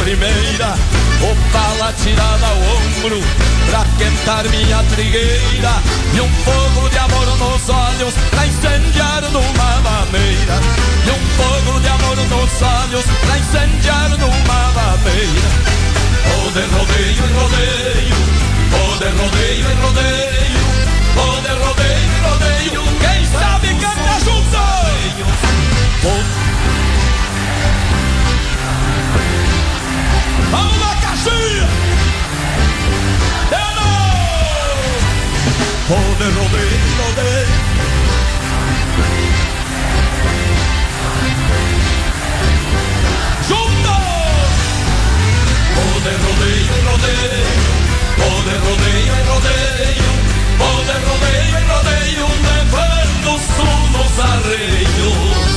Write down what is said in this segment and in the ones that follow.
primeira, opala tirada ao ombro pra quentar minha trigueira, e um fogo de amor nos olhos pra incendiar numa maneira, e um fogo de amor nos olhos pra incendiar numa maneira. Vou de rodeio em rodeio, vou de rodeio em rodeio, vou de rodeio em rodeio, quem sabe canta junto. Vamos lá, Caxias! Vou de rodeio em rodeio, junto! Vou de rodeio em rodeio, vou de rodeio em rodeio, vou de rodeio em rodeio, levando o sul nos arreios.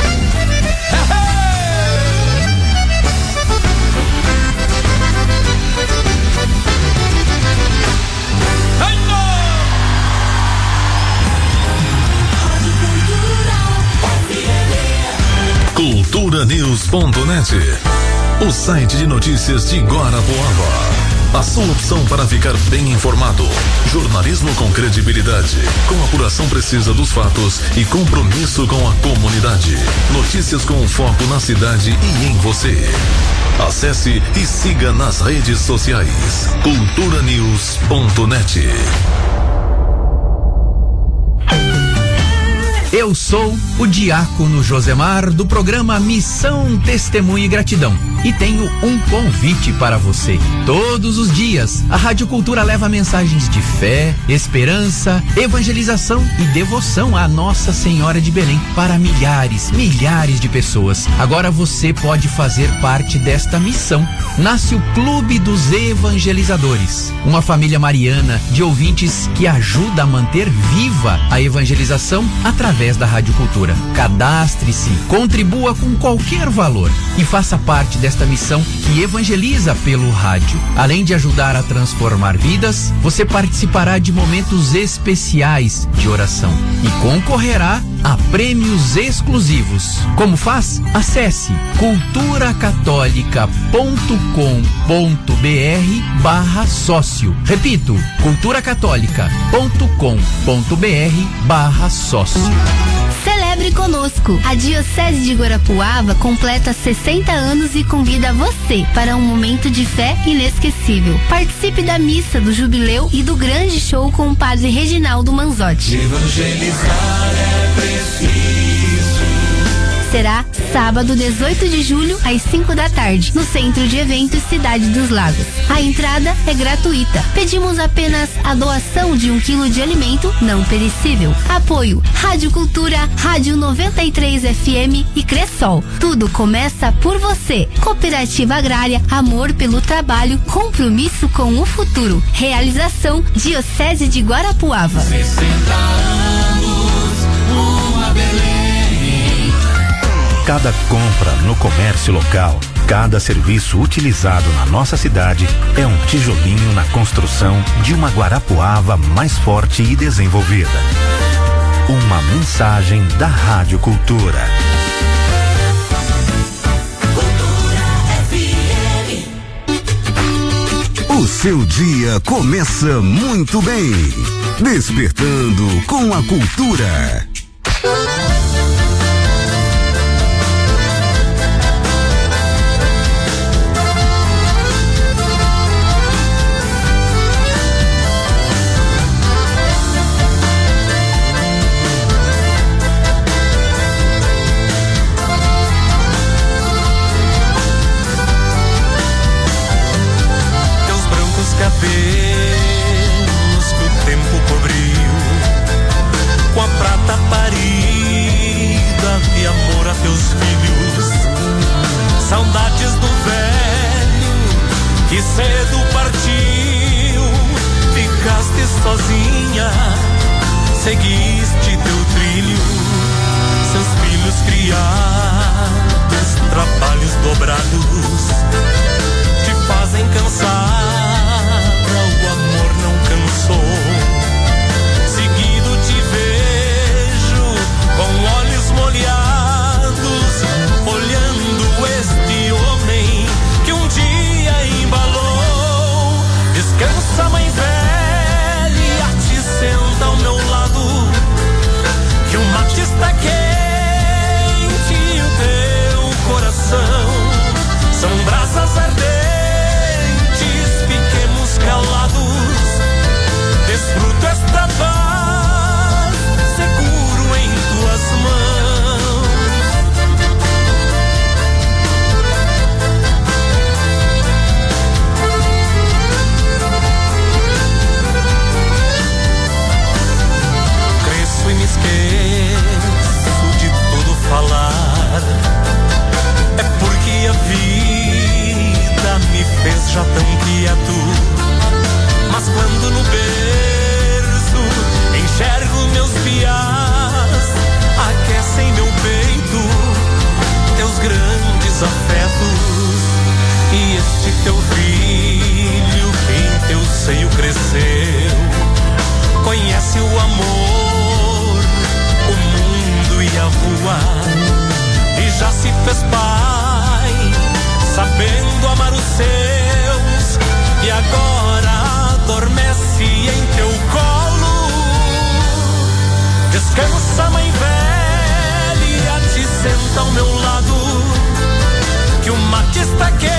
Ai, não! Culturanews.net, o site de notícias de Guarapuava. A sua opção para ficar bem informado. Jornalismo com credibilidade, com apuração precisa dos fatos e compromisso com a comunidade. Notícias com foco na cidade e em você. Acesse e siga nas redes sociais. Culturanews.net. Eu sou o diácono Josemar do programa Missão Testemunho e Gratidão e tenho um convite para você. Todos os dias, a Rádio Cultura leva mensagens de fé, esperança, evangelização e devoção à Nossa Senhora de Belém para milhares de pessoas. Agora você pode fazer parte desta missão. Nasce o Clube dos Evangelizadores, uma família mariana de ouvintes que ajuda a manter viva a evangelização através da Rádio Cultura. Cadastre-se, contribua com qualquer valor e faça parte desta missão que evangeliza pelo rádio. Além de ajudar a transformar vidas, você participará de momentos especiais de oração e concorrerá a prêmios exclusivos. Como faz? Acesse culturacatólica.com.br/sócio. Repito, culturacatólica.com.br/sócio. Celebre conosco! A Diocese de Guarapuava completa 60 anos e convida você para um momento de fé inesquecível. Participe da missa do jubileu e do grande show com o padre Reginaldo Manzotti. Evangelizar é preciso. Será sábado 18 de julho às 5 da tarde, no Centro de Eventos Cidade dos Lagos. A entrada é gratuita. Pedimos apenas a doação de 1 quilo de alimento não perecível. Apoio Rádio Cultura, Rádio 93 FM e Cressol. Tudo começa por você. Cooperativa Agrária, amor pelo trabalho, compromisso com o futuro. Realização Diocese de Guarapuava. 60 anos, uma Belém. Cada compra no comércio local, cada serviço utilizado na nossa cidade é um tijolinho na construção de uma Guarapuava mais forte e desenvolvida. Uma mensagem da Rádio Cultura. O seu dia começa muito bem, despertando com a cultura. Cabelos que o tempo cobriu, com a prata parida de amor a teus filhos, saudades do velho que cedo partiu, ficaste sozinha, seguiste teu trilho, seus filhos criados, trabalhos dobrados, te fazem cansar. O amor não cansou. Seguido te vejo com olhos molhados, olhando este homem que um dia esqueço de tudo falar, é porque a vida me fez já tão quieto. Mas quando no berço enxergo meus piás, aquecem meu peito teus grandes afetos. E este teu filho que em teu seio cresceu, conhece o amor, o mundo e a rua, e já se fez pai, sabendo amar os seus, e agora adormece em teu colo. Descansa, mãe velha, te senta ao meu lado, que o mate está quente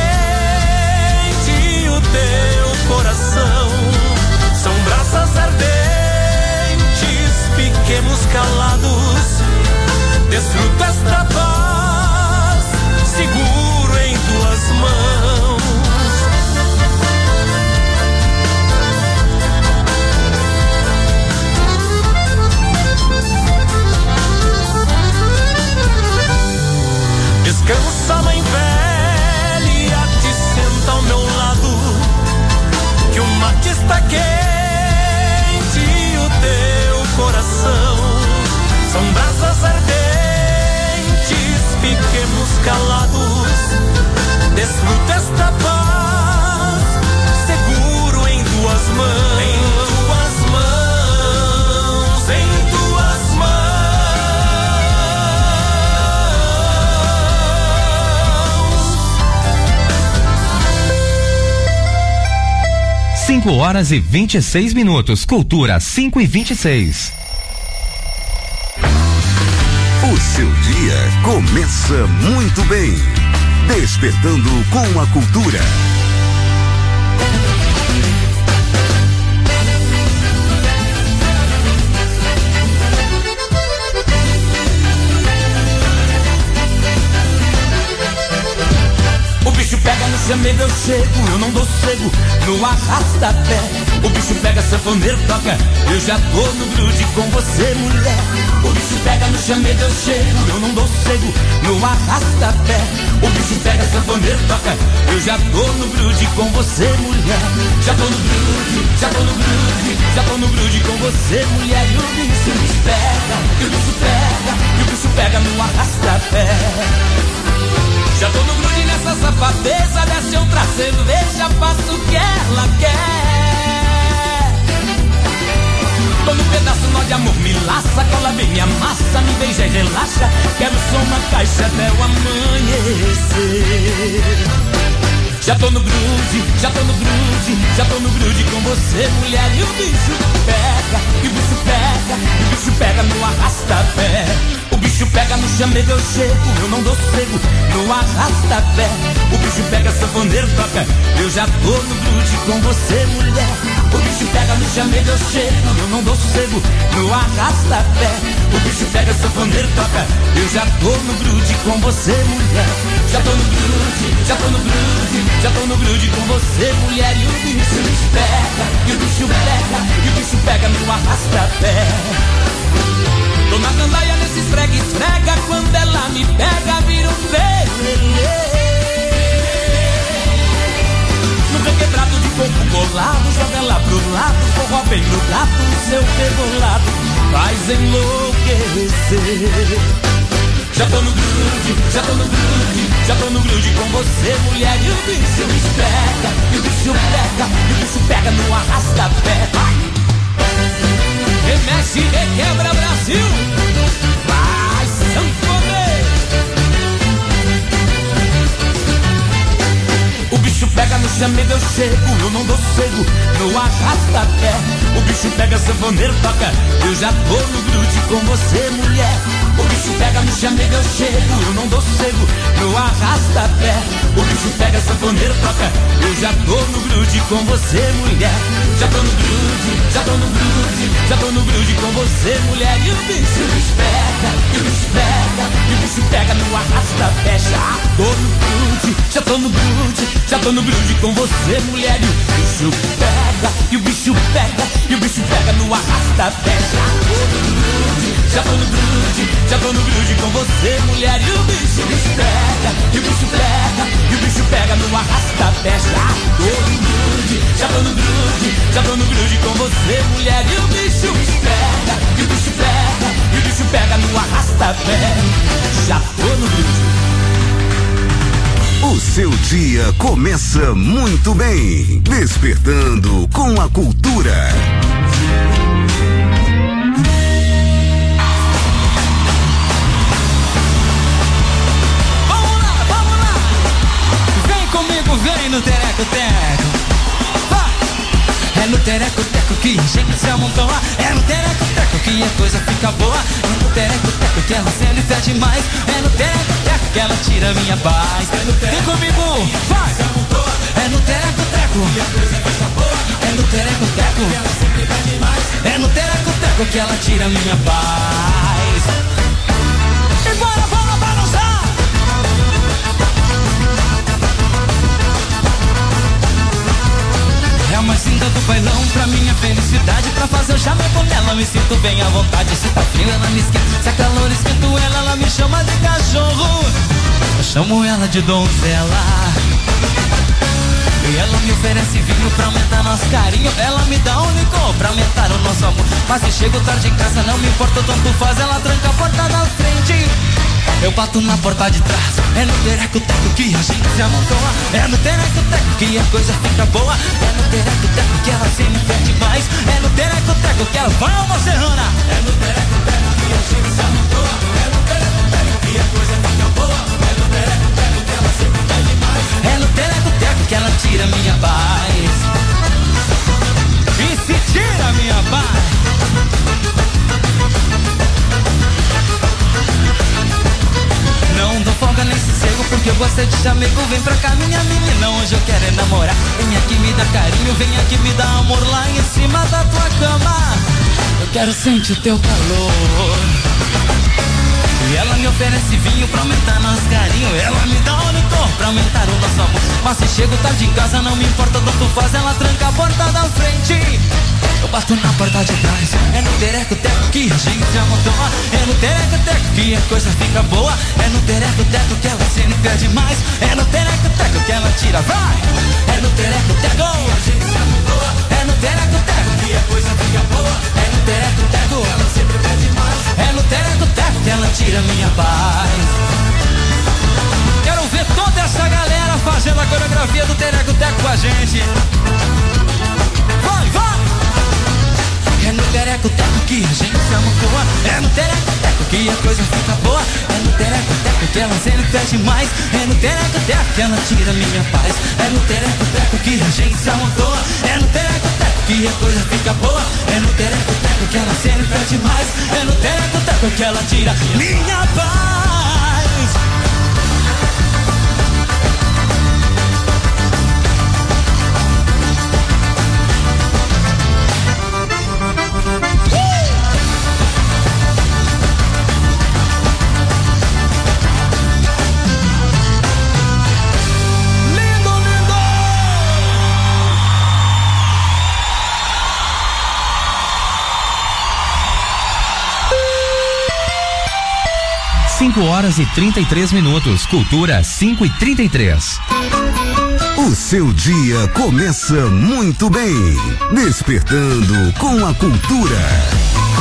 e o teu coração são brasas ardentes, fiquemos calados. Desfruta esta paz, seguro em tuas mãos. Descansa, mãe velha, te senta ao meu lado, que o mate está quente e o teu coração são brasas ardentes, fiquemos calados. Desfruta esta paz, seguro em tuas mãos. Em tuas mãos, em tuas mãos. 5h26. Cultura 5h26. O seu dia começa muito bem. Despertando com a cultura. O bicho pega no chamego, eu chego, eu não dou cego, no arrasta-pé. O bicho pega, sanfoneiro toca, eu já tô no grude com você, mulher. O bicho pega no chamego, eu chego, eu não dou cego, no arrasta-pé. O bicho pega, sanfoneiro toca, eu já tô no grude com você, mulher. Já tô no grude, já tô no grude, já tô no grude com você, mulher. E o bicho pega, e o bicho pega, e o bicho pega no arrasta-pé. Já tô no grude nessa safadeza, desce outra cerveja, faço o que ela quer. Tô no pedaço nó de amor, me laça, cola bem, me amassa, me beija e relaxa. Quero só uma caixa até o amanhecer. Já tô no grude, já tô no grude, já tô no grude com você, mulher. E o bicho pega, e o bicho pega, e o bicho pega no arrasta-pé. O bicho pega no chamego, eu chego, eu não dou cego, no arrasta-pé. O bicho pega, sanfoneiro toca, eu já tô no grude com você, mulher. O bicho pega no chamego, eu chego, eu não dou cego, no arrasta-pé. O bicho pega, sanfoneiro toca, eu já tô no grude com você, mulher. Já tô no grude, já tô no grude, já tô no grude com você, mulher. E o bicho pega, e o bicho pega, e o bicho pega no arrasta-pé. Tô na gandaia nesse esfrega, quando ela me pega, vira um belelê. No requebrado de corpo colado, joga ela pro lado, forró bem no gato, o seu rebolado faz enlouquecer. Já tô no grude, já tô no grude, já tô no grude com você, mulher. E o bicho pega, e o bicho pega, e o bicho pega no arrasta-pé. Remexe e requebra, Brasil. Vai, sanfoneiro. O bicho pega no chamego, eu chego, eu não dou cego, no arrasta-pé. O bicho pega, sanfoneiro toca, eu já tô no grude com você, mulher. O bicho pega no chamego, eu chego, eu não dou cego, no arrasta-pé. O bicho pega, sanfoneiro toca, eu já tô no grude com você, mulher. Já tô no grude, já tô no grude, já tô no grude com você, mulher. E o bicho pega, e o bicho pega, e o bicho pega no arrasta-pé. Já tô no grude, já tô no grude com você, mulher. E o bicho pega, e o bicho pega, e o bicho pega no arrasta-pé. Já tô no grude com você, mulher. E o bicho pega, e o bicho pega, e o bicho pega no arrasta-pé. Já tô no grude com você, mulher. E o bicho pega, e o bicho pega, e o bicho pega no arrasta-pé. Já tô no grude. O seu dia começa muito bem, despertando com a cultura. Vamos lá! Vem comigo, vem no tereco-teco. É no tereco-teco que a gente se amontoa. É no tereco-teco que a coisa fica boa. É no tereco-teco que ela sempre pede mais. É no tereco-teco que ela tira minha paz. Vem comigo, vai! É no tereco-teco que a coisa fica boa. É no tereco-teco que ela sempre pede mais. É no tereco-teco que ela tira minha paz. E bora, bora balançar! É a mais linda do bailão, pra minha felicidade. Pra fazer o chamego nela, me sinto bem à vontade. Se tá frio, ela me esquenta. Se a calor esquento ela me chama de cachorro. Eu chamo ela de donzela. E ela me oferece vinho pra aumentar nosso carinho. Ela me dá um licor pra aumentar o nosso amor. Mas se chego tarde em casa, não me importa, tanto faz. Ela tranca a porta da frente, eu bato na porta de trás. É no tereco-teco que a gente se amontoa. É no tereco-teco que a coisa fica boa. É no tereco-teco que ela sempre pede mais. É no tereco-teco que ela vai uma serrana. É no tereco-teco que a gente se amontoa. É no tereco-teco que a coisa fica boa. É no tereco-teco que ela sempre pede mais. É no tereco-teco que ela tira minha paz. E se tira minha paz, não dou folga nem sossego, porque eu gosto de chamego. Vem pra cá, minha menina, hoje eu quero é namorar. Vem aqui me dar carinho, vem aqui me dar amor lá em cima da tua cama. Eu quero sentir o teu calor. E ela me oferece vinho pra aumentar nosso carinho. Ela me dá um licor pra aumentar o nosso amor. Mas se chego tarde em casa, não me importa, tanto faz. Ela tranca a porta da frente, eu bato na porta de trás. É no tereco-teco que a gente se amontoa. É no tereco-teco que a coisa fica boa. É no tereco-teco que ela sempre pede mais. É no tereco-teco que ela tira, vai! É no tereco-teco que a gente se amontoa. É no tereco-teco que a coisa fica boa. É no tereco-teco que ela sempre pede mais. É no tereco-teco que ela tira minha paz. Quero ver toda essa galera fazendo a coreografia do tereco-teco com a gente. Vai, vai! É no tereco-teco que a gente se amontoa. É no tereco-teco que a coisa fica boa. É no tereco-teco que ela sempre pede mais. É no tereco-teco que ela tira minha paz. É no tereco-teco que a gente se amontoa. É no tereco-teco que a coisa fica boa. É no tereco-teco que ela sempre pede mais. É no tereco-teco que ela tira minha paz. Lindo, lindo! 5h33. Cultura 5h33. O seu dia começa muito bem, despertando com a cultura.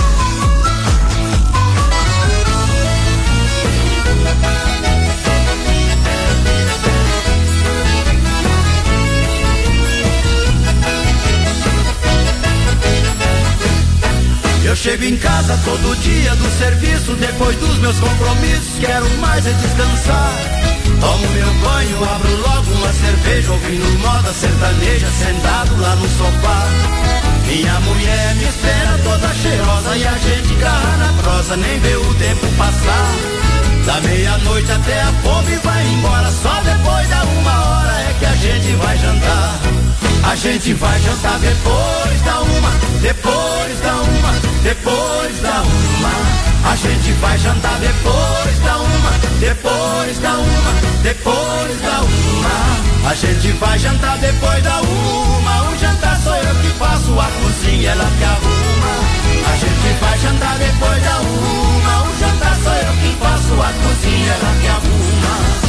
Eu chego em casa todo dia do serviço, depois dos meus compromissos, quero mais é descansar. Tomo meu banho, abro logo uma cerveja, ouvindo moda sertaneja, sentado lá no sofá. Minha mulher me espera toda cheirosa e a gente garra na prosa, nem vê o tempo passar. Da meia-noite até a fome vai embora, só depois da 1h é que a gente vai jantar. A gente vai jantar depois da 1h, depois da 1h, depois da 1h. A gente vai jantar depois da 1h, depois da uma, depois da uma. A gente vai jantar depois da uma. O jantar sou eu que faço, a cozinha ela que arruma. A gente vai jantar depois da uma. O jantar sou eu que faço, a cozinha ela que arruma.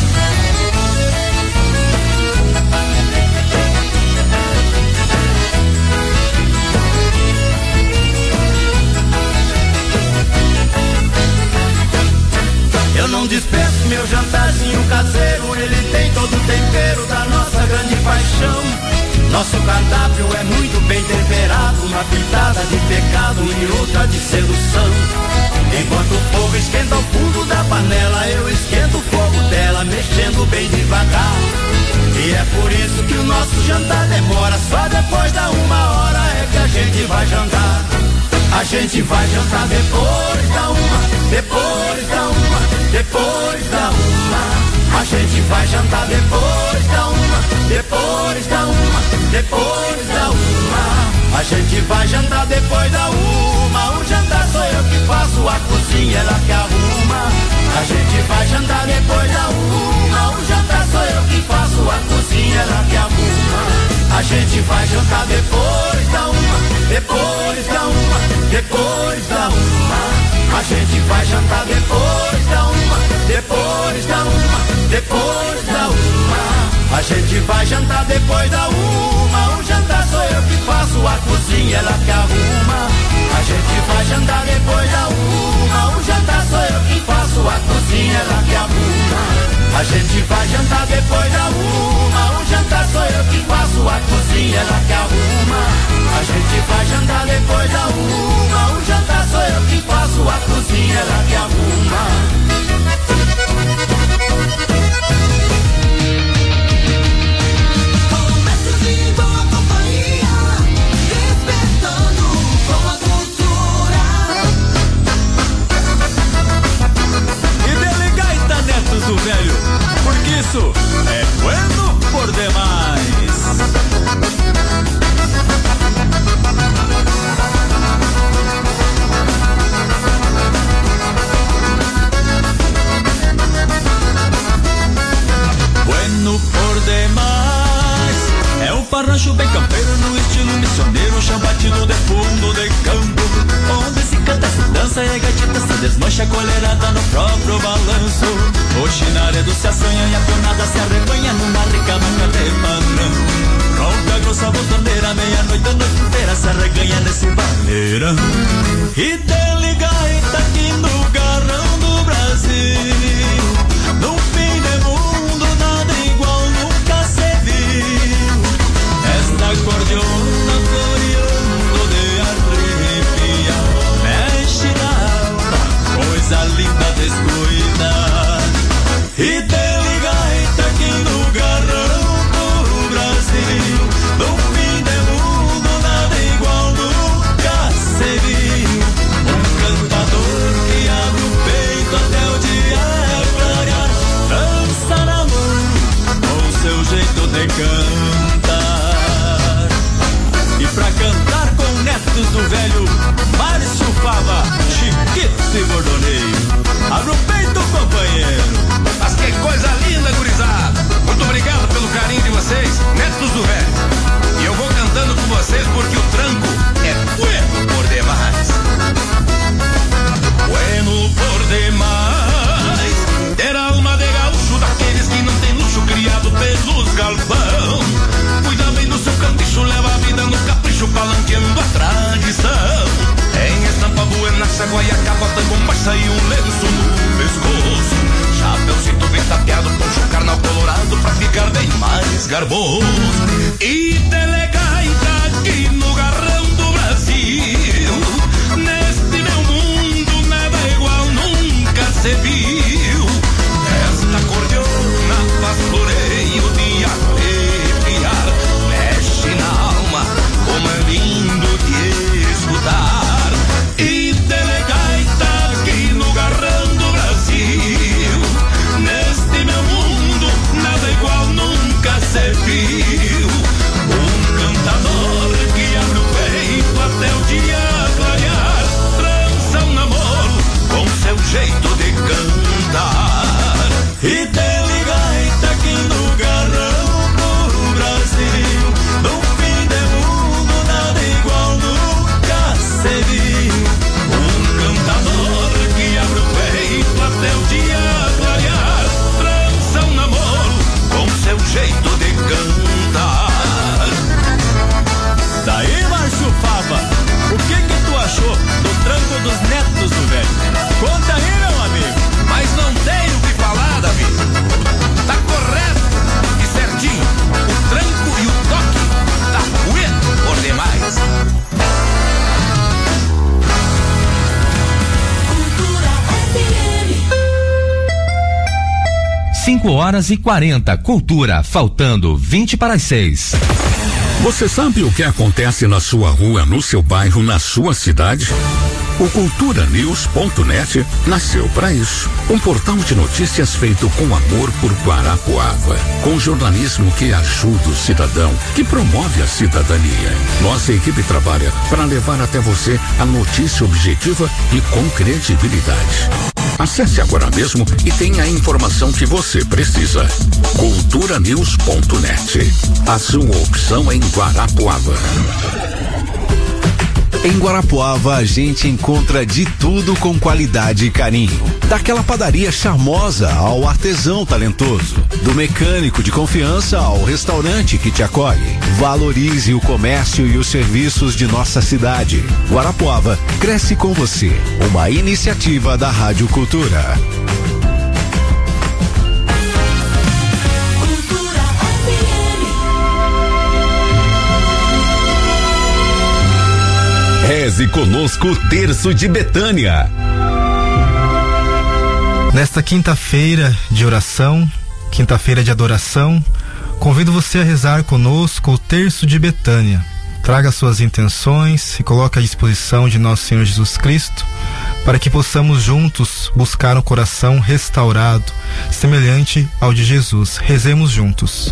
Eu não dispenso meu jantarzinho caseiro, ele tem todo o tempero da nossa grande paixão. Nosso cardápio é muito bem temperado, uma pitada de pecado e outra de sedução. Enquanto o fogo esquenta o fundo da panela, eu esquento o fogo dela, mexendo bem devagar. E é por isso que o nosso jantar demora, só depois da uma hora é que a gente vai jantar. A gente vai jantar depois da uma, depois da uma, depois da uma. A gente vai jantar depois da uma, depois da uma, depois da uma. A gente vai jantar depois da uma. O jantar sou eu que faço, a cozinha ela que arruma. A gente vai jantar depois da uma. O jantar sou eu que faço, a cozinha ela que arruma. A gente vai jantar depois da uma, depois da uma, depois da uma. A gente vai jantar depois da uma, depois da uma, depois da uma. A gente vai jantar depois da uma. O jantar sou eu que faço, a cozinha ela que arruma. A gente vai jantar depois da uma. O jantar sou eu que faço, a cozinha ela que arruma. A gente vai jantar depois da uma. O jantar sou eu que faço, a cozinha ela que arruma. A gente vai jantar depois da uma. O jantar sou eu que faço, a cozinha ela que arruma. Do velho, porque isso é bueno por demais. Bueno por demais é um farrancho bem campeiro no estilo missioneiro, chão batido de fundo de campo, onde se canta, se dança e a gatita se desmancha colherada no próprio balanço. O chinaredo se assanha e a tonada se arrebanha numa rica manga de manão. Ronca grossa botoneira, meia-noite, a noite inteira se arreganha nesse barreirão. E tem gaita aqui no garrão do Brasil, no fim do mundo nada igual nunca se viu. Esta acordeona floreando de arrepiar, mexe na alma, coisa linda descuida. E tem gaita aqui no garrão do Brasil, no fim do mundo nada igual nunca se viu. Um cantador que abre o peito até o dia clarear, dança na mão com seu jeito de cantar. E pra cantar com netos do velho Márcio Fava, Chiquito e Bordoneio, abre o peito, companheiro. Mas que coisa linda, gurizada! Muito obrigado pelo carinho de vocês, netos do velho. E eu vou cantando com vocês porque o tranco é bueno por demais. Bueno por demais, ter alma de gaúcho, daqueles que não tem luxo, criado pelos galpão. Cuida bem do seu canticho, leva a vida no capricho, palanqueando a tradição. Em estampa buena, guaiacaba, tango, baixa e um lenço no pescoço. Chapeuzinho bem tapeado, poncho carnal colorado pra ficar bem mais garboso. E delegaita aqui no garrão do Brasil, neste meu mundo nada igual nunca se viu. Esta acordeona faz floreio de arrepiar, mexe na alma como é lindo de escutar. E delegaita aqui no garrão do Brasil, neste meu mundo nada igual nunca se viu. Um e tem gaita aqui no garrão pro Brasil. No fim de mundo nada igual nunca se viu. Um cantador que abre o peito até o dia clarear, trança um namoro com seu jeito de cantar. Daí, Márcio Fava, o que tu achou do tranco dos netos do velho? Conta aí, meu amigo. Mas não tenho o que falar, Davi. Tá correto e certinho. O tranco e o toque tá ruim por demais. Cultura FM. 5h40, Cultura, faltando 20 para as 6. Você sabe o que acontece na sua rua, no seu bairro, na sua cidade? O CulturaNews.net nasceu para isso. Um portal de notícias feito com amor por Guarapuava, com jornalismo que ajuda o cidadão, que promove a cidadania. Nossa equipe trabalha para levar até você a notícia objetiva e com credibilidade. Acesse agora mesmo e tenha a informação que você precisa. CulturaNews.net. A sua opção em Guarapuava. Em Guarapuava a gente encontra de tudo com qualidade e carinho. Daquela padaria charmosa ao artesão talentoso. Do mecânico de confiança ao restaurante que te acolhe. Valorize o comércio e os serviços de nossa cidade. Guarapuava cresce com você. Uma iniciativa da Rádio Cultura. Reze conosco o Terço de Betânia. Nesta quinta-feira de oração, quinta-feira de adoração, convido você a rezar conosco o Terço de Betânia. Traga suas intenções e coloque à disposição de nosso Senhor Jesus Cristo, para que possamos juntos buscar um coração restaurado, semelhante ao de Jesus. Rezemos juntos.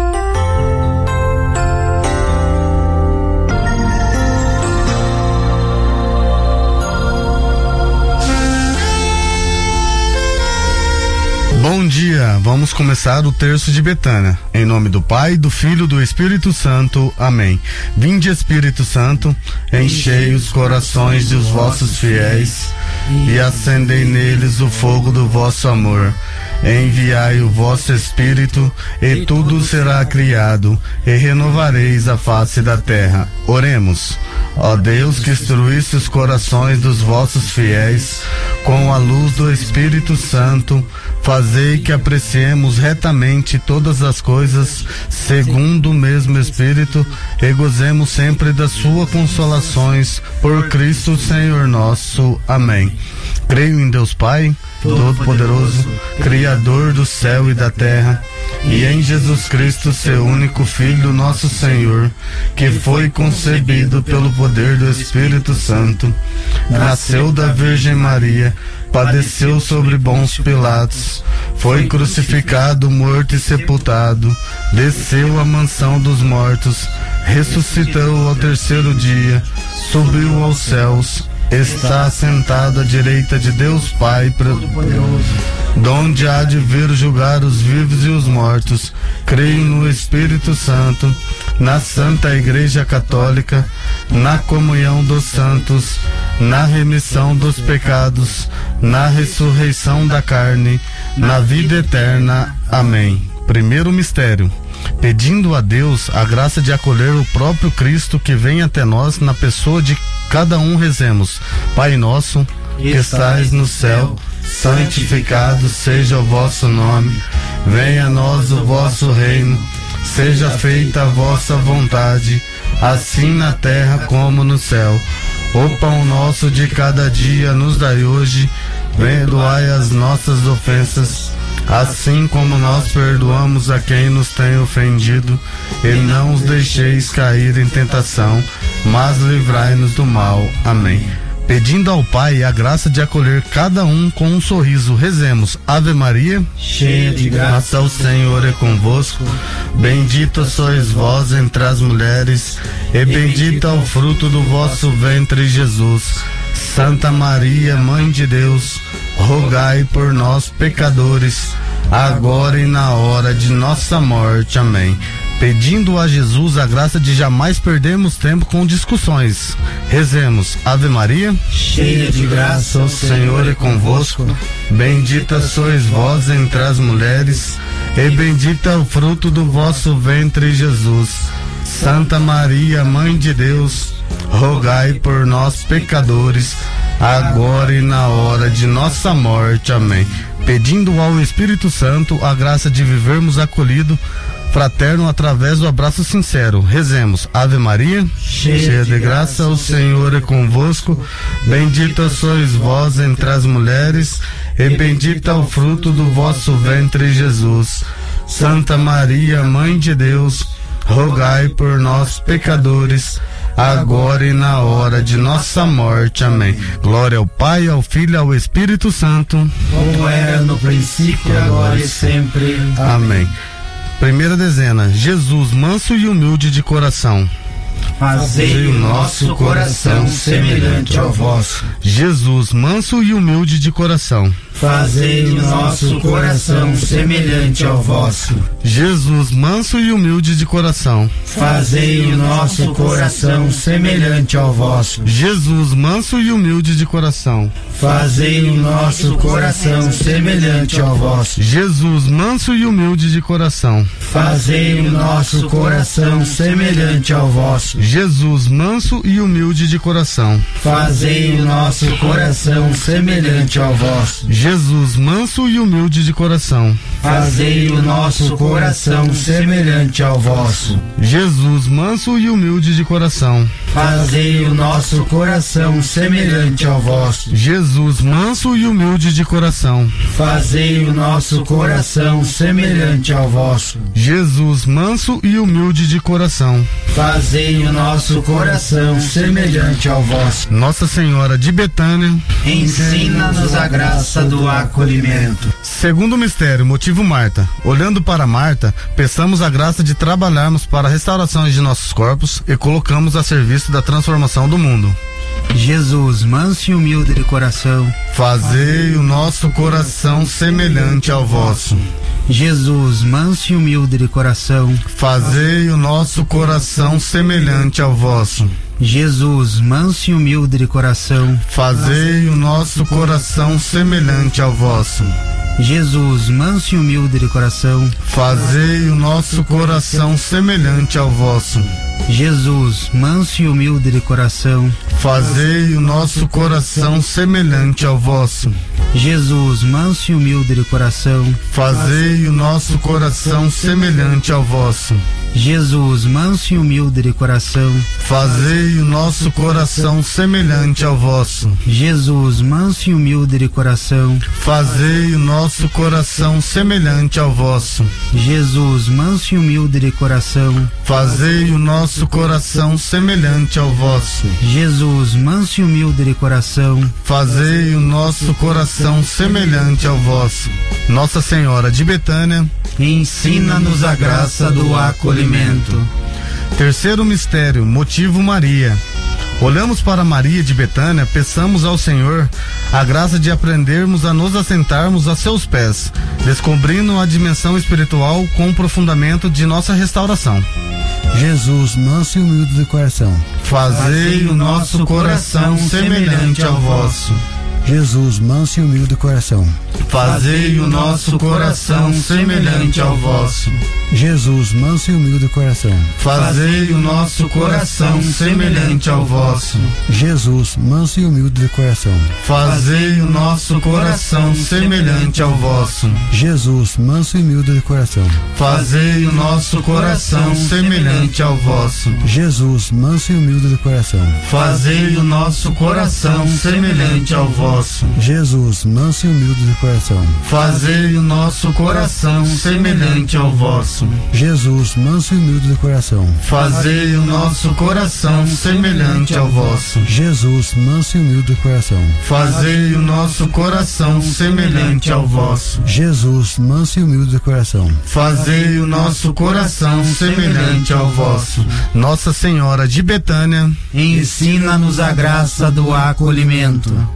Bom dia, vamos começar o Terço de Betânia. Em nome do Pai, do Filho e do Espírito Santo. Amém. Vinde, Espírito Santo, enchei os corações dos vossos fiéis e acendei neles o fogo do vosso amor. Enviai o vosso Espírito e tudo será criado e renovareis a face da terra. Oremos. Ó Deus, que instruísse os corações dos vossos fiéis com a luz do Espírito Santo, fazei que apreciemos retamente todas as coisas segundo o mesmo Espírito e gozemos sempre das suas consolações por Cristo Senhor nosso. Amém. Creio em Deus Pai, Todo-Poderoso, Criador do céu e da terra, e em Jesus Cristo, seu único Filho, nosso Senhor, que foi concebido pelo poder do Espírito Santo, nasceu da Virgem Maria, padeceu sobre Pôncio Pilatos, foi crucificado, morto e sepultado, desceu à mansão dos mortos, ressuscitou ao terceiro dia, subiu aos céus, está assentado à direita de Deus Pai Todo-Poderoso, donde há de vir julgar os vivos e os mortos. Creio no Espírito Santo, na Santa Igreja Católica, na comunhão dos santos, na remissão dos pecados, na ressurreição da carne, na vida eterna. Amém. Primeiro mistério. Pedindo a Deus a graça de acolher o próprio Cristo que vem até nós na pessoa de cada um, rezemos. Pai nosso, que estais no céu, santificado seja o vosso nome. Venha a nós o vosso reino. Seja feita a vossa vontade, assim na terra como no céu. O pão nosso de cada dia nos dai hoje. Perdoai as nossas ofensas, assim como nós perdoamos a quem nos tem ofendido, e não os deixeis cair em tentação, mas livrai-nos do mal. Amém. Pedindo ao Pai a graça de acolher cada um com um sorriso, rezemos. Ave Maria, cheia de graça, o Senhor é convosco. Bendita sois vós entre as mulheres, e bendito é o fruto do vosso ventre, Jesus. Santa Maria, Mãe de Deus, rogai por nós, pecadores, agora e na hora de nossa morte. Amém. Pedindo a Jesus a graça de jamais perdermos tempo com discussões. Rezemos. Ave Maria, cheia de graça, o Senhor é convosco. Bendita sois vós entre as mulheres, e bendito é o fruto do vosso ventre, Jesus. Santa Maria, Mãe de Deus, rogai por nós, pecadores, agora e na hora de nossa morte. Amém. Pedindo ao Espírito Santo a graça de vivermos acolhido, fraterno, através do abraço sincero. Rezemos. Ave Maria, cheia de graça, o Senhor é convosco. Bendita sois vós entre as mulheres, e bendito é o fruto do vosso ventre, Jesus. Santa Maria, Mãe de Deus, rogai por nós, pecadores, agora e na hora de nossa morte. Amém. Glória ao Pai, ao Filho e ao Espírito Santo, como era no princípio, agora e sempre. Amém. Primeira dezena. Jesus, manso e humilde de coração, fazei o nosso coração semelhante ao vosso. Jesus, manso e humilde de coração, fazei o nosso coração semelhante ao vosso. Jesus, manso e humilde de coração, fazei o nosso coração semelhante ao vosso. Jesus, manso e humilde de coração, fazei o nosso coração semelhante ao vosso. Jesus, manso e humilde de coração, fazei o nosso coração semelhante ao vosso. Jesus, manso e humilde de coração, fazei o nosso coração semelhante ao vosso. Jesus, manso e humilde de coração, fazei o nosso coração semelhante ao vosso. Jesus, manso e humilde de coração, fazei o nosso coração semelhante ao vosso. Jesus, manso e humilde de coração, fazei o nosso coração semelhante ao vosso. Jesus, manso e humilde de coração, fazei o nosso coração semelhante ao vosso. Nossa Senhora de Betânia, ensina-nos a graça do acolhimento. Segundo mistério, motivo Marta. Olhando para Marta, peçamos a graça de trabalharmos para a restauração de nossos corpos e colocamos a serviço da transformação do mundo. Jesus, manso e humilde de coração, fazei o nosso coração semelhante ao vosso. Jesus, manso e humilde de coração, fazei o nosso coração semelhante ao vosso. Jesus, manso e humilde de coração, fazei o nosso coração semelhante ao vosso. Jesus, manso e humilde de coração, fazei o nosso coração semelhante ao vosso. Jesus, manso e humilde de coração, fazei o nosso coração semelhante ao vosso. Jesus, manso e humilde de coração, fazei o nosso coração semelhante ao vosso. Jesus, manso e humilde de coração, fazei o nosso coração semelhante ao vosso. Jesus, manso e humilde de coração, fazei o nosso coração semelhante ao vosso. Jesus, manso e humilde de coração, fazei o nosso coração semelhante ao vosso. Jesus, manso e humilde de coração, fazei o nosso coração semelhante ao vosso. Nossa Senhora de Betânia, ensina-nos a graça do acolhimento. Terceiro mistério, motivo Maria. Olhamos para Maria de Betânia, peçamos ao Senhor a graça de aprendermos a nos assentarmos a seus pés, descobrindo a dimensão espiritual com o aprofundamento de nossa restauração. Jesus, manso e humilde de coração, fazei o nosso coração semelhante ao vosso. Jesus, manso e humilde de coração, fazei o nosso coração semelhante ao vosso. Jesus, manso e humilde de coração, fazei o nosso coração semelhante ao vosso. Jesus, manso e humilde de coração, fazei o nosso coração semelhante ao vosso. Jesus, manso e humilde de coração, fazei o nosso coração semelhante ao vosso. Jesus, manso e humilde de coração, fazei o nosso coração semelhante ao vosso. Jesus, manso e humilde de coração, fazei o nosso coração semelhante ao vosso. Jesus, manso e humilde de coração, fazei o nosso coração semelhante ao vosso. Jesus, manso e humilde de coração, fazei o nosso coração semelhante ao vosso. Jesus, manso e humilde de coração, fazei o nosso coração semelhante ao vosso. Nossa Senhora de Betânia, ensina-nos a graça do acolhimento. Quarto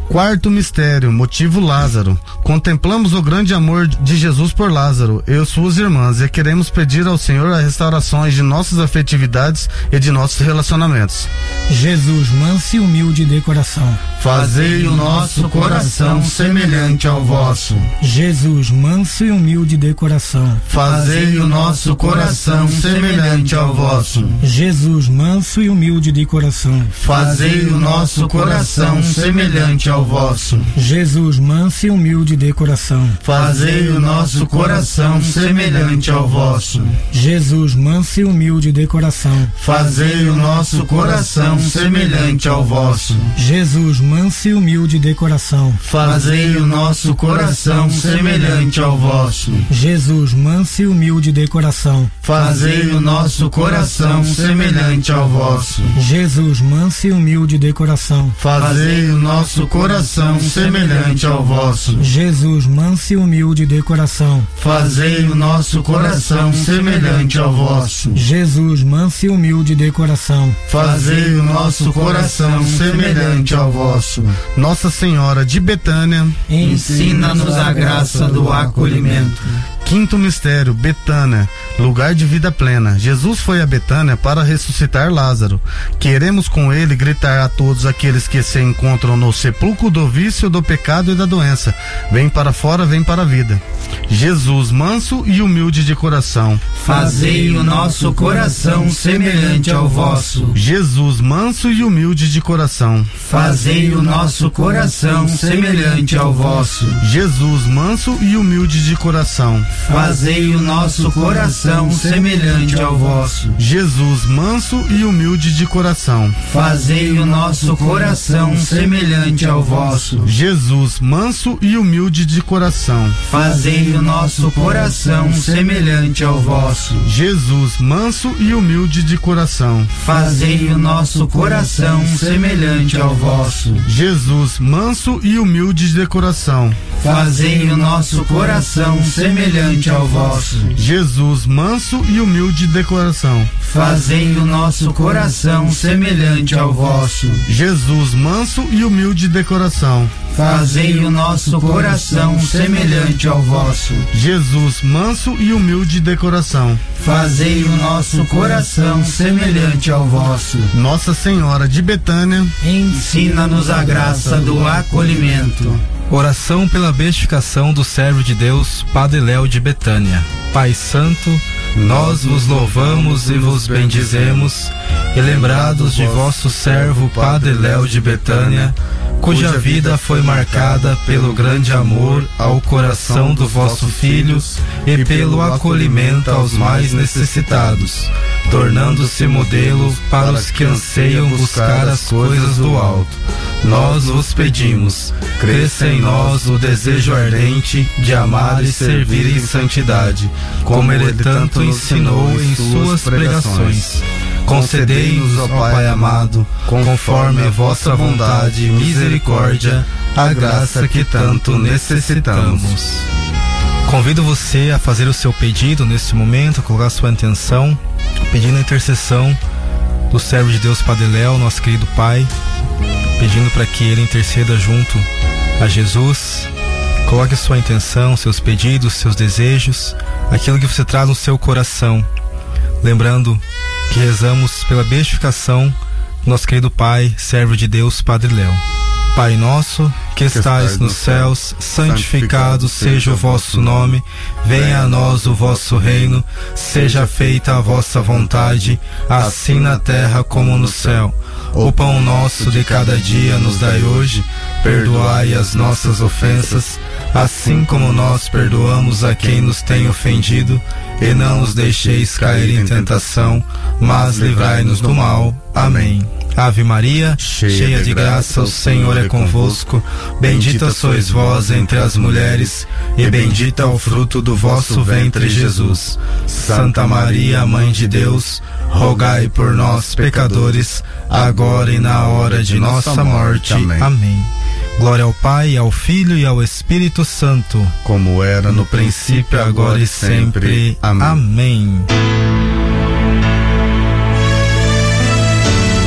Quarto mistério, motivo Lázaro. Contemplamos o grande amor de Jesus por Lázaro, eu e suas irmãs, e queremos pedir ao Senhor as restaurações de nossas afetividades e de nossos relacionamentos. Jesus, manso e humilde de coração, fazei o nosso coração semelhante ao vosso. Jesus, manso e humilde de coração, fazei o nosso coração semelhante ao vosso. Jesus, manso e humilde de coração, fazei o nosso coração semelhante ao vosso. Jesus, manso e humilde de coração, fazei o nosso coração semelhante ao vosso. Jesus, manso e humilde de coração, fazei o nosso coração semelhante ao vosso. Jesus, manso e humilde de coração, fazei o nosso coração semelhante ao vosso. Jesus, manso e humilde de coração, fazei o nosso coração semelhante ao vosso. Jesus, manso e humilde de coração, fazei o nosso coração semelhante ao vosso. Jesus, manso e humilde de coração, fazei o nosso coração semelhante ao vosso. Jesus, manso e humilde de coração, fazei o nosso coração semelhante ao vosso. Nossa Senhora de Betânia, ensina-nos a graça do acolhimento. Quinto mistério, Betânia, lugar de vida plena. Jesus foi a Betânia para ressuscitar Lázaro. Queremos com ele gritar a todos aqueles que se encontram no sepulcro do vício, do pecado e da doença: vem para fora, vem para a vida. Jesus, manso e humilde de coração, fazei o nosso coração semelhante ao vosso. Jesus, manso e humilde de coração, fazei o nosso coração semelhante ao vosso. Jesus, manso e humilde de coração, fazei o nosso coração semelhante ao vosso. Jesus, manso e humilde de coração, fazei o nosso coração semelhante ao vosso. Jesus, manso e humilde de coração, fazei o nosso coração semelhante ao vosso. Jesus, manso e humilde de coração, fazei o nosso coração semelhante ao vosso. Jesus, manso e humilde de coração, fazei o nosso coração semelhante ao vosso. Jesus, manso e humilde de coração, fazei o nosso coração semelhante ao vosso. Jesus, manso e humilde de coração, fazei o nosso coração semelhante ao vosso. Jesus, manso e humilde de coração, fazei o nosso coração semelhante ao vosso. Nossa Senhora de Betânia, ensina-nos a graça do acolhimento. Oração pela beatificação do servo de Deus, Padre Léo de Betânia. Pai Santo, nós vos louvamos e vos bendizemos, e lembrados de vosso servo Padre Léo de Betânia, cuja vida foi marcada pelo grande amor ao coração do vosso Filho e pelo acolhimento aos mais necessitados, tornando-se modelo para os que anseiam buscar as coisas do alto. Nós vos pedimos, cresça em nós o desejo ardente de amar e servir em santidade, como ele tanto ensinou em suas pregações. Concedei-nos, ó Pai amado, conforme a vossa vontade e misericórdia, a graça que tanto necessitamos. Convido você a fazer o seu pedido neste momento, a colocar sua intenção, pedindo a intercessão do servo de Deus Padre Léo, nosso querido Pai, pedindo para que ele interceda junto a Jesus. Coloque sua intenção, seus pedidos, seus desejos, aquilo que você traz no seu coração, lembrando que rezamos pela beatificação do nosso querido Pai, servo de Deus Padre Léo. Pai nosso, que estais nos céus, santificado seja o vosso nome, venha a nós o vosso reino, seja feita a vossa vontade, assim na terra como no céu. O pão nosso de cada dia nos dai hoje, perdoai as nossas ofensas, assim como nós perdoamos a quem nos tem ofendido, e não nos deixeis cair em tentação, mas livrai-nos do mal. Amém. Ave Maria, cheia de graça, o Senhor é convosco, bendita sois vós entre as mulheres, e bendito é o fruto do vosso ventre, Jesus. Santa Maria, Mãe de Deus, rogai por nós, pecadores, agora e na hora de nossa morte. Amém. Glória ao Pai, ao Filho e ao Espírito Santo, como era no princípio, agora e sempre. Amém. Amém.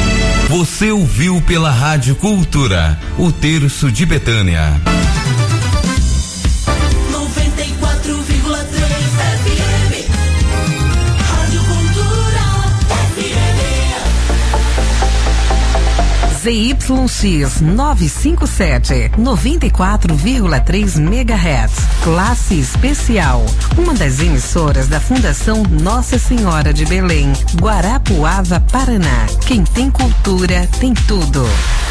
Você ouviu pela Rádio Cultura, o Terço de Betânia. 94,3 FM. Rádio Cultura ZYX 957, 94,3 MHz. Classe especial. Uma das emissoras da Fundação Nossa Senhora de Belém, Guarapuava, Paraná. Quem tem cultura tem tudo.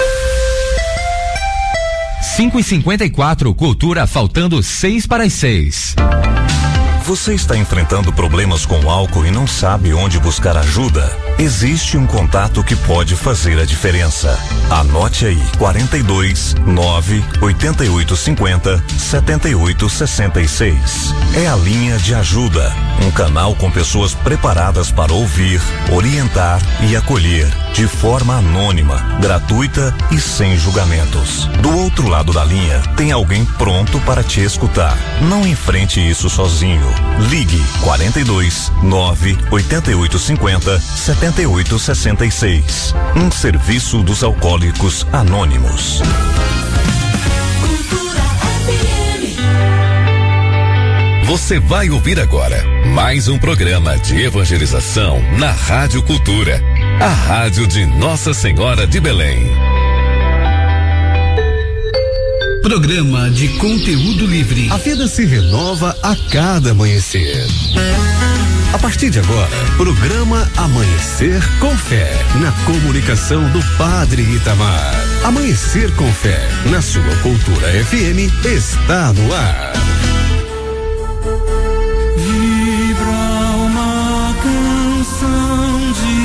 5h54, Cultura faltando 6:06. Você está enfrentando problemas com álcool e não sabe onde buscar ajuda? Existe um contato que pode fazer a diferença. Anote aí: 42 9 8850 7866. É a linha de ajuda, um canal com pessoas preparadas para ouvir, orientar e acolher de forma anônima, gratuita e sem julgamentos. Do outro lado da linha tem alguém pronto para te escutar. Não enfrente isso sozinho. Ligue 42 9 8850 7866. Um serviço dos Alcoólicos Anônimos. Você vai ouvir agora mais um programa de evangelização na Rádio Cultura, a rádio de Nossa Senhora de Belém. Programa de conteúdo livre. A vida se renova a cada amanhecer. A partir de agora, programa Amanhecer com Fé, na comunicação do Padre Itamar. Amanhecer com Fé, na sua Cultura FM, está no ar. Vibra uma canção de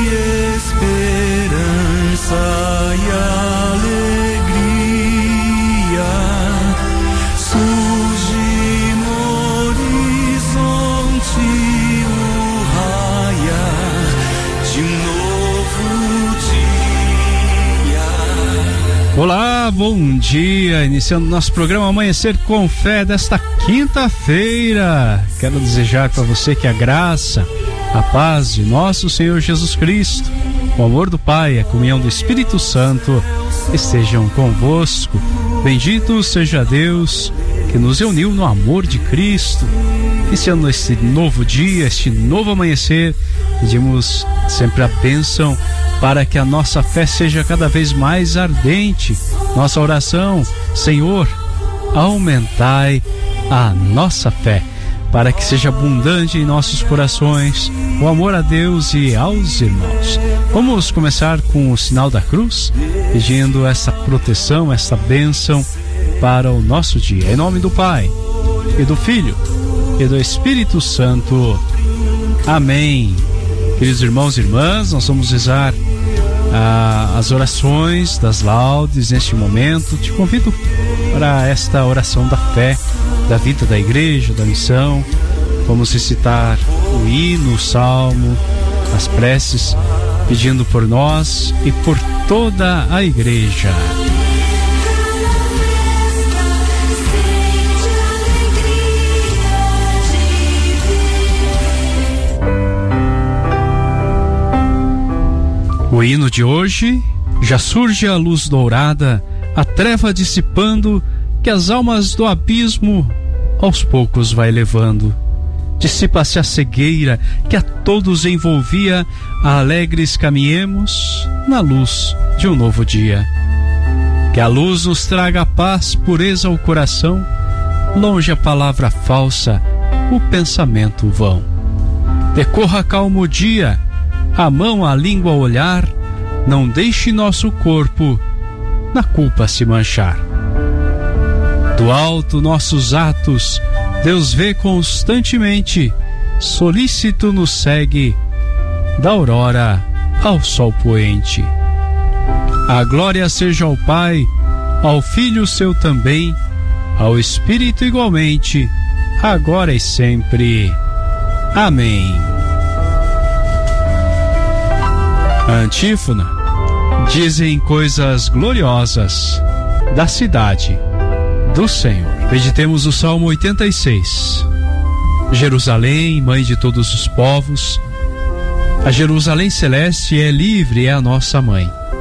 esperança e alegria. Surge no horizonte o raiar de um novo dia. Olá, bom dia, iniciando nosso programa Amanhecer com Fé desta quinta-feira. Quero desejar para você que a graça, a paz de nosso Senhor Jesus Cristo, o amor do Pai, a comunhão do Espírito Santo estejam convosco. Bendito seja Deus que nos uniu no amor de Cristo. Iniciando este novo dia, este novo amanhecer, pedimos sempre a bênção para que a nossa fé seja cada vez mais ardente. Nossa oração: Senhor, aumentai a nossa fé, para que seja abundante em nossos corações o amor a Deus e aos irmãos. Vamos começar com o sinal da cruz, pedindo essa proteção, essa bênção para o nosso dia. Em nome do Pai, e do Filho, e do Espírito Santo. Amém. Queridos irmãos e irmãs, nós vamos rezar as orações das laudes neste momento. Te convido para esta oração da fé, da vida da igreja, da missão. Vamos recitar o hino, o salmo, as preces, pedindo por nós e por toda a igreja. O hino de hoje: já surge a luz dourada, a treva dissipando, que as almas do abismo aos poucos vai levando. Dissipa-se a cegueira que a todos envolvia, a alegres caminhemos na luz de um novo dia. Que a luz nos traga paz, pureza ao coração, longe a palavra falsa, o pensamento vão. Decorra calmo o dia, a mão, a língua, o olhar, não deixe nosso corpo na culpa se manchar. Do alto nossos atos Deus vê constantemente, solícito nos segue, da aurora ao sol poente. A glória seja ao Pai, ao Filho seu também, ao Espírito igualmente, agora e sempre. Amém. A antífona: dizem coisas gloriosas da cidade do Senhor. Meditemos o Salmo 86. Jerusalém, mãe de todos os povos, a Jerusalém celeste é livre, é a nossa mãe.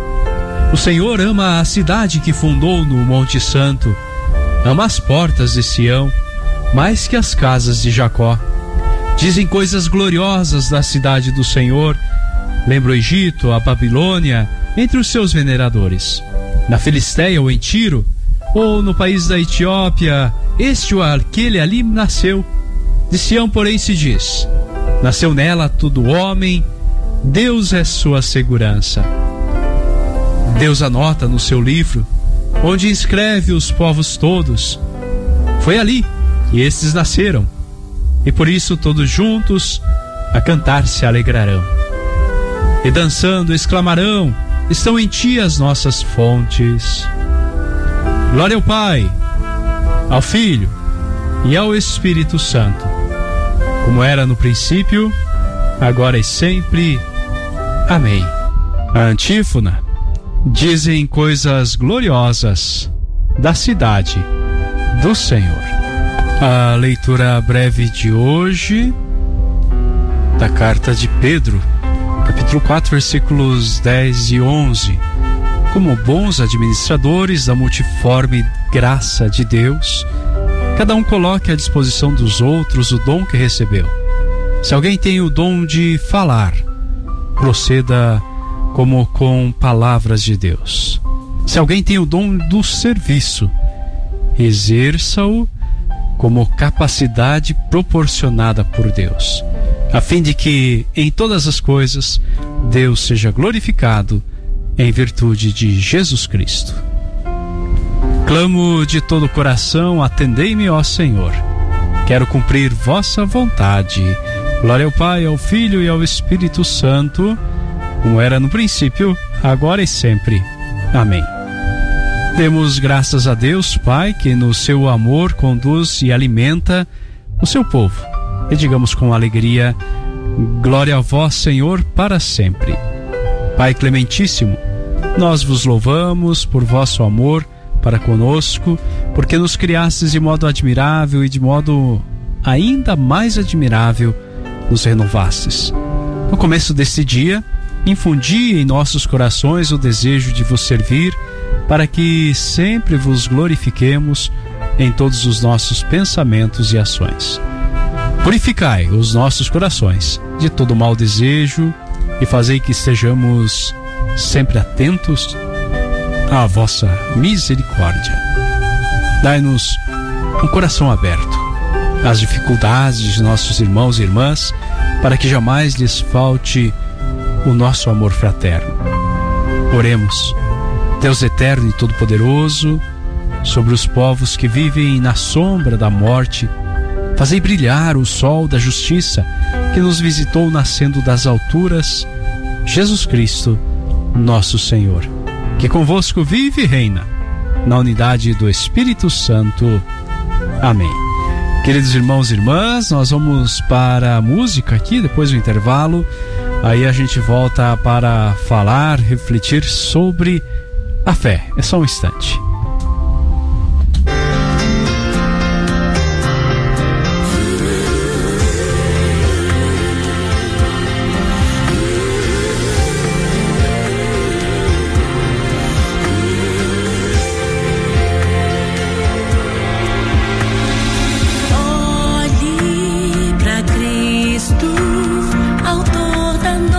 O Senhor ama a cidade que fundou no Monte Santo, ama as portas de Sião, mais que as casas de Jacó. Dizem coisas gloriosas da cidade do Senhor. Lembra o Egito, a Babilônia, entre os seus veneradores. Na Filisteia ou em Tiro, ou no país da Etiópia, este ou aquele ali nasceu. De Sião, porém, se diz: nasceu nela todo homem, Deus é sua segurança. Deus anota no seu livro, onde inscreve os povos todos. Foi ali que estes nasceram, e por isso todos juntos a cantar se alegrarão. E dançando exclamarão: estão em ti as nossas fontes. Glória ao Pai, ao Filho e ao Espírito Santo, como era no princípio, agora e sempre. Amém. A antífona: dizem coisas gloriosas da cidade do Senhor. A leitura breve de hoje da carta de Pedro, capítulo 4, versículos 10 e 11. Como bons administradores da multiforme graça de Deus, cada um coloque à disposição dos outros o dom que recebeu. Se alguém tem o dom de falar, proceda como com palavras de Deus. Se alguém tem o dom do serviço, exerça-o como capacidade proporcionada por Deus, a fim de que em todas as coisas Deus seja glorificado em virtude de Jesus Cristo. Clamo de todo o coração: atendei-me, ó Senhor. Quero cumprir vossa vontade. Glória ao Pai, ao Filho e ao Espírito Santo, como era no princípio, agora e sempre. Amém. Demos graças a Deus, Pai, que no seu amor conduz e alimenta o seu povo. E digamos com alegria: glória a vós, Senhor, para sempre. Pai clementíssimo, nós vos louvamos por vosso amor para conosco, porque nos criastes de modo admirável e de modo ainda mais admirável nos renovastes. No começo deste dia, infundi em nossos corações o desejo de vos servir, para que sempre vos glorifiquemos em todos os nossos pensamentos e ações. Purificai os nossos corações de todo mau desejo e fazei que estejamos sempre atentos à vossa misericórdia. Dai-nos um coração aberto às dificuldades de nossos irmãos e irmãs, para que jamais lhes falte o nosso amor fraterno. Oremos. Deus eterno e todo-poderoso, sobre os povos que vivem na sombra da morte, fazei brilhar o sol da justiça que nos visitou nascendo das alturas, Jesus Cristo, nosso Senhor, que convosco vive e reina, na unidade do Espírito Santo. Amém. Queridos irmãos e irmãs, nós vamos para a música aqui, depois do intervalo. Aí a gente volta para falar, refletir sobre a fé. É só um instante.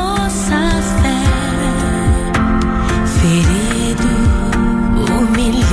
Ferido, humilhado.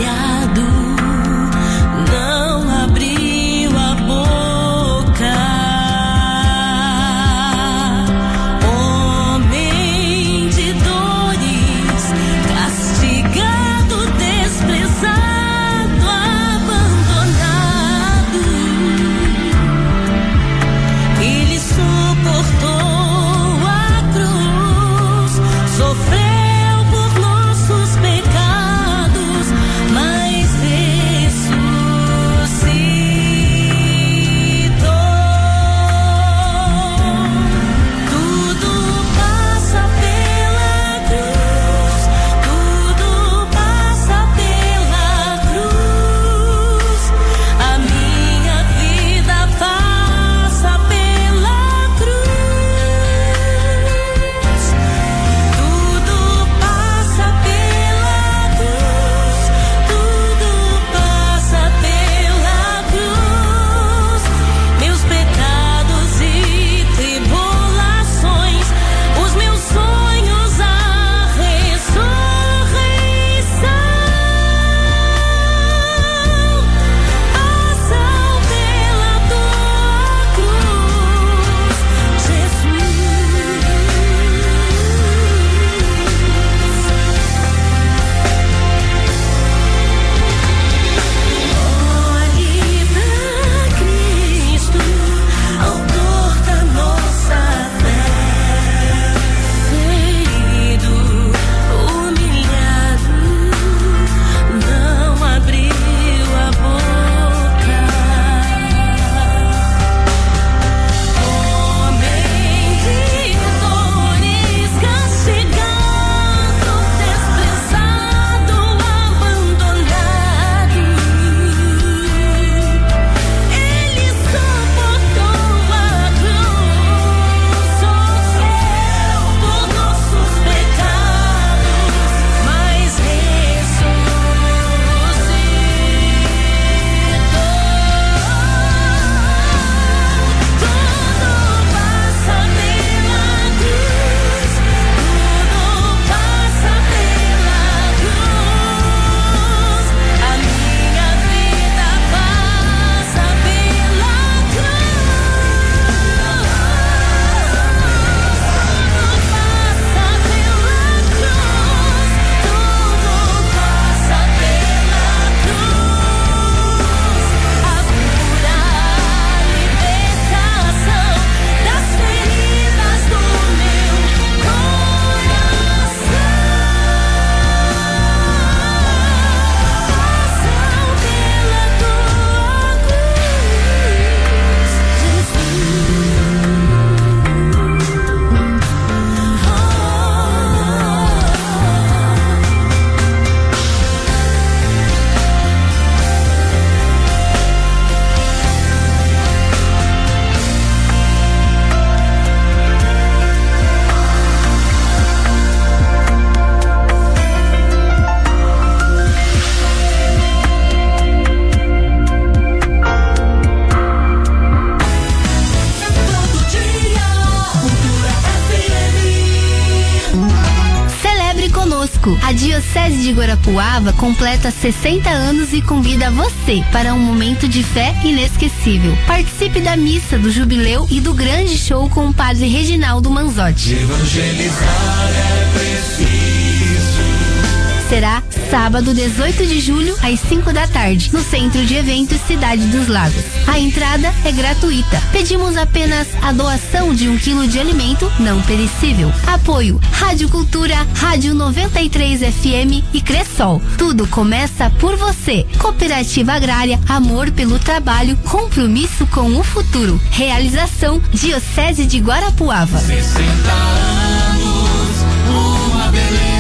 Diocese de Guarapuava completa 60 anos e convida você para um momento de fé inesquecível. Participe da missa do jubileu e do grande show com o padre Reginaldo Manzotti. Evangelizar é preciso. Será sábado 18 de julho às 5 da tarde, no Centro de Eventos Cidade dos Lagos. A entrada é gratuita. Pedimos apenas a doação de 1 quilo de alimento não perecível. Apoio Rádio Cultura, Rádio 93 FM e Cressol. Tudo começa por você. Cooperativa Agrária, amor pelo trabalho, compromisso com o futuro. Realização Diocese de Guarapuava. 60 anos, uma Belém.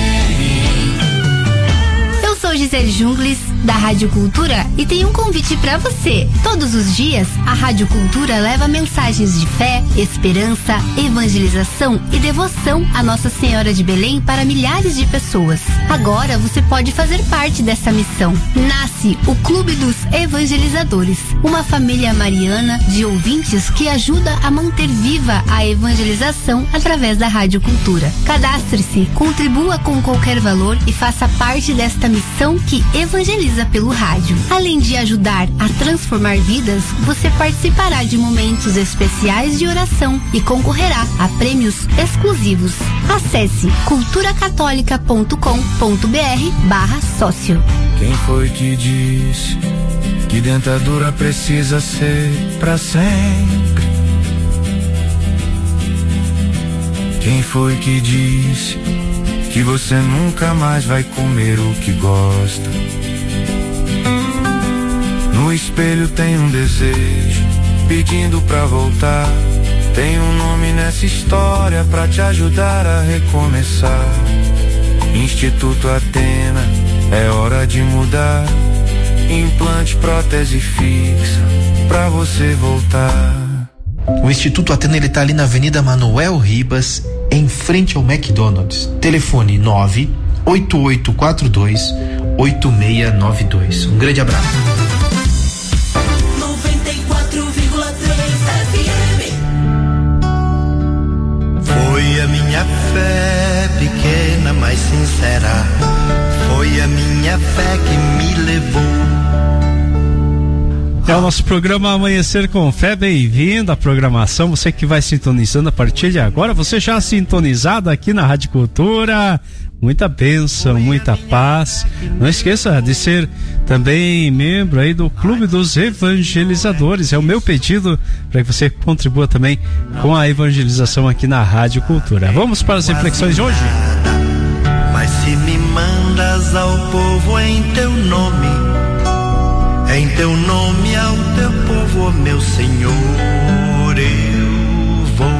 Sou Gisele Jungles, da Rádio Cultura, e tenho um convite para você. Todos os dias, a Rádio Cultura leva mensagens de fé, esperança, evangelização e devoção à Nossa Senhora de Belém para milhares de pessoas. Agora você pode fazer parte dessa missão. Nasce o Clube dos Evangelizadores, uma família mariana de ouvintes que ajuda a manter viva a evangelização através da Rádio Cultura. Cadastre-se, contribua com qualquer valor e faça parte desta missão que evangeliza pelo rádio. Além de ajudar a transformar vidas, você participará de momentos especiais de oração e concorrerá a prêmios exclusivos. Acesse culturacatólica.com.br/sócio. Quem foi que disse que dentadura precisa ser pra sempre? Quem foi que disse que você nunca mais vai comer o que gosta? No espelho tem um desejo pedindo pra voltar. Tem um nome nessa história pra te ajudar a recomeçar. Instituto Atena, é hora de mudar. Implante, prótese fixa pra você voltar. O Instituto Atena, ele tá ali na Avenida Manuel Ribas, em frente ao McDonald's. Telefone 98842-8692. Um grande abraço. 94,3 FM. Foi a minha fé pequena, mas sincera. Foi a minha fé que me levou. É o nosso programa Amanhecer com Fé, bem-vindo à programação, você que vai sintonizando a partir de agora, você já sintonizado aqui na Rádio Cultura, muita bênção, muita paz. Não esqueça de ser também membro aí do Clube dos Evangelizadores, é o meu pedido para que você contribua também com a evangelização aqui na Rádio Cultura. Vamos para as reflexões de hoje. Mas se me mandas ao povo em teu nome, em teu nome ao teu povo, oh meu Senhor, eu vou.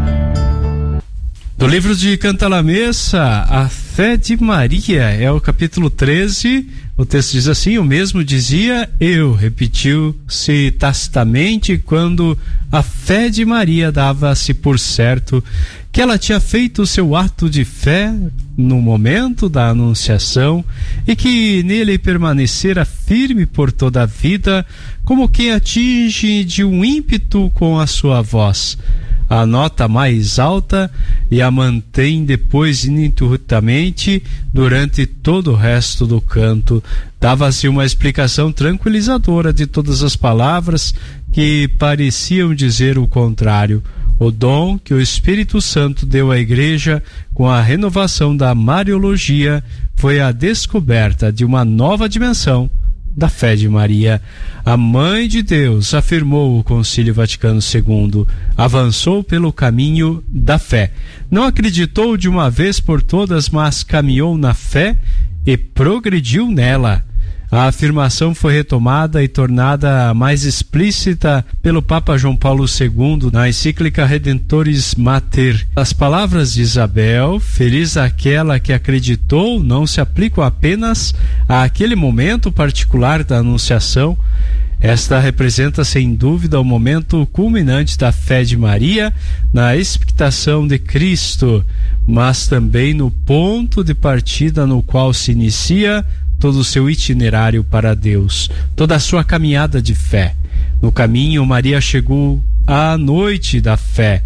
Do livro de Cantalamessa, a fé de Maria, é o capítulo 13, o texto diz assim: o mesmo dizia eu, repetiu-se tacitamente quando a fé de Maria dava-se por certo que ela tinha feito o seu ato de fé no momento da anunciação e que nele permanecera firme por toda a vida, como quem atinge de um ímpeto com a sua voz a nota mais alta e a mantém depois ininterruptamente durante todo o resto do canto. Dava-se uma explicação tranquilizadora de todas as palavras que pareciam dizer o contrário. O dom que o Espírito Santo deu à Igreja com a renovação da Mariologia foi a descoberta de uma nova dimensão da fé de Maria. A Mãe de Deus, afirmou o Concílio Vaticano II, avançou pelo caminho da fé. Não acreditou de uma vez por todas, mas caminhou na fé e progrediu nela. A afirmação foi retomada e tornada mais explícita pelo Papa João Paulo II na encíclica Redemptoris Mater. As palavras de Isabel, feliz aquela que acreditou, não se aplicam apenas àquele momento particular da anunciação. Esta representa sem dúvida o momento culminante da fé de Maria na expectação de Cristo, mas também no ponto de partida no qual se inicia todo o seu itinerário para Deus, toda a sua caminhada de fé. No caminho, Maria chegou à noite da fé.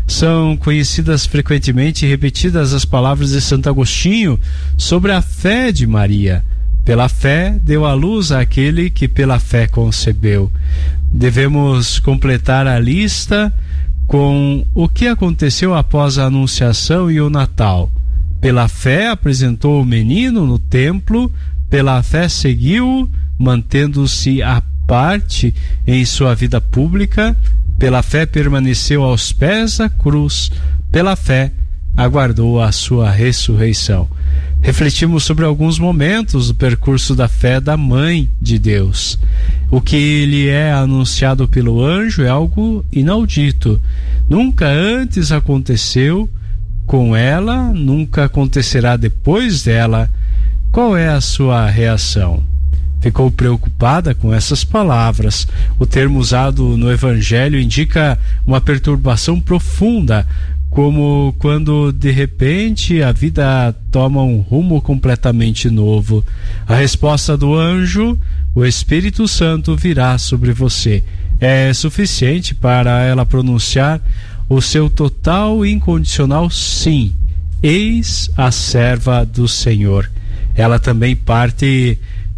são conhecidas frequentemente e repetidas as palavras de Santo Agostinho sobre a fé de Maria. Pela fé deu à luz àquele que pela fé concebeu. Devemos completar a lista com o que aconteceu após a Anunciação e o Natal. Pela fé apresentou o menino no templo, pela fé seguiu, mantendo-se à parte em sua vida pública, pela fé permaneceu aos pés da cruz, pela fé aguardou a sua ressurreição. Refletimos sobre alguns momentos do percurso da fé da Mãe de Deus. O que lhe é anunciado pelo anjo é algo inaudito. Nunca antes aconteceu com ela, nunca acontecerá depois dela. Qual é a sua reação? Ficou preocupada com essas palavras. O termo usado no Evangelho indica uma perturbação profunda, como quando de repente a vida toma um rumo completamente novo. A resposta do anjo: o Espírito Santo virá sobre você, é suficiente para ela pronunciar o seu total e incondicional sim. Eis a serva do Senhor. Ela também parte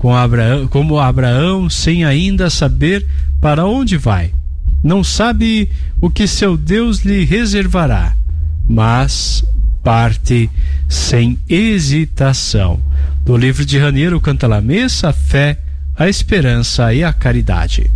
como Abraão, sem ainda saber para onde vai. Não sabe o que seu Deus lhe reservará, mas parte sem hesitação. Do livro de Raniero Cantalamessa, a fé, a esperança e a caridade.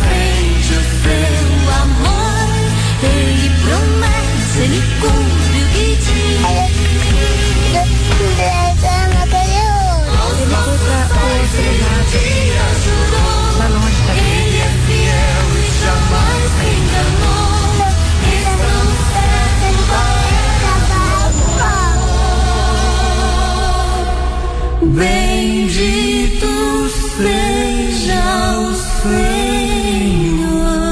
Ele promete, ele cumpre o Bendito seja o Senhor.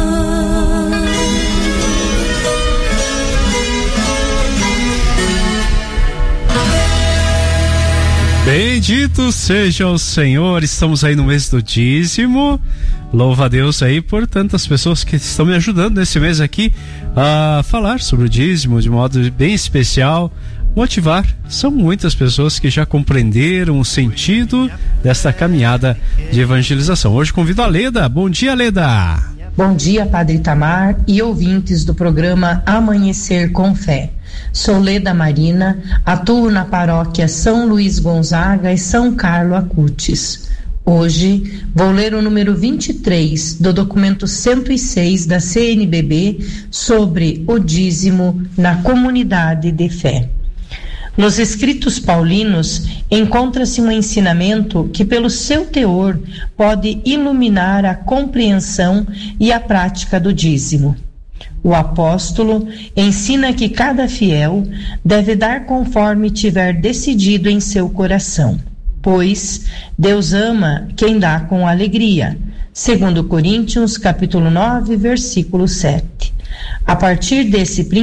Bendito seja o Senhor. Estamos aí no mês do dízimo. Louva a Deus aí por tantas pessoas que estão me ajudando nesse mês aqui a falar sobre o dízimo de modo bem especial. Motivar, são muitas pessoas que já compreenderam o sentido desta caminhada de evangelização. Hoje convido a Leda. Bom dia, Leda. Bom dia, Padre Itamar e ouvintes do programa Amanhecer com Fé. Sou Leda Marina, atuo na paróquia São Luís Gonzaga e São Carlo Acutis. Hoje vou ler o número 23 do documento 106 da CNBB sobre o dízimo na comunidade de fé. Nos escritos paulinos encontra-se um ensinamento que, pelo seu teor, pode iluminar a compreensão e a prática do dízimo. O apóstolo ensina que cada fiel deve dar conforme tiver decidido em seu coração, pois Deus ama quem dá com alegria. 2 Coríntios, capítulo 9, versículo 7. A partir desse princípio,